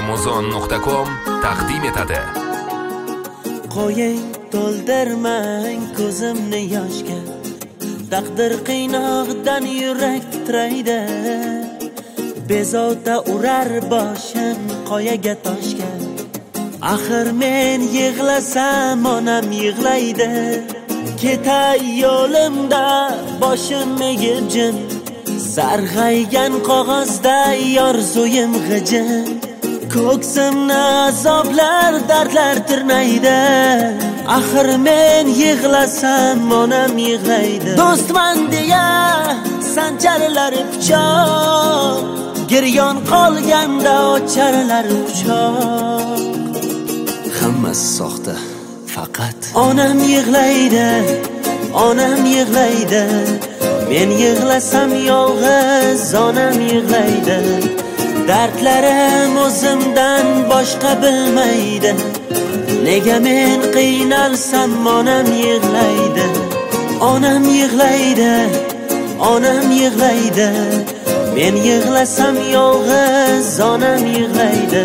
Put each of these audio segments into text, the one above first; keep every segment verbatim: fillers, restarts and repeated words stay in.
amazon nuqta com taqdim etadi. Qo'ying to'ldirmang ko'zimni yoshga, taqdir qiynog'idan yurak titraydi. Bezovta urar boshim qoyaga toshga, axir men yig'lasam onam yig'laydi. Ketay yo'limda boshim egib jim, sarg'aygan qog'ozda orzuim g'ijim. Ko'ksimni azoblar dardlar tirnaydi, axir men yig'lasam onam yig'laydi. Do'stman deya sanjarlar pichoq, giryon qolganda ocharlar quchoq. Hammasi soxta, faqat onam yig'laydi, onam yig'laydi. Men yig'lasam yolg'iz onam yig'laydi. Dardlarim o'zimdan boshqa bilmaydi. Nega men qiynalsam onam yig'laydi. Onam yig'laydi, onam yig'laydi. Men yig'lasam yolg'iz onam yig'laydi.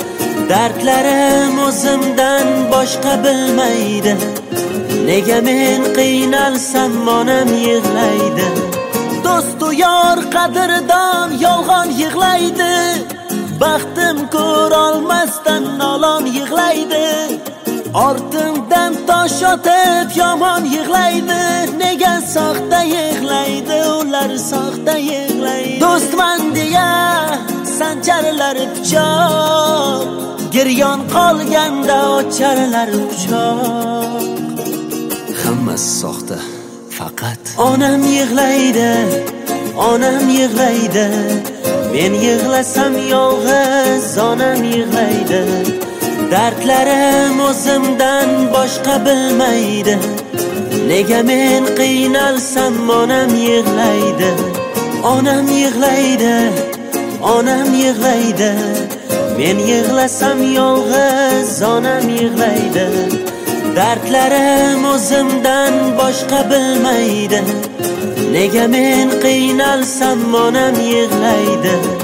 Dardlarim o'zimdan boshqa bilmaydi. Nega men qiynalsam onam yig'laydi. Do'stu yor qadrdon yolg'on yig'laydi. Baxtim ko'rolmasdan nolon yig'laydi. Ortimdan tosh otib yomon yig'laydi. Nega soxta yig'laydi, ular soxta yig'laydi. Do'stman deya sanjarlar pichoq, giryon qolganda ocharlar quchoq. Hammasi soxta, faqat onam yig'laydi, onam yig'laydi. Men yig'lasam yolg'iz onam yig'laydi. Dardlarim o'zimdan boshqa bilmaydi. Nega men qiynalsam onam yig'laydi. Onam yig'laydi, onam yig'laydi. Men yig'lasam yolg'iz onam yig'laydi. Dardlarim o'zimdan boshqa bilmaydi. Nega men qiynalsam onam yig'laydi.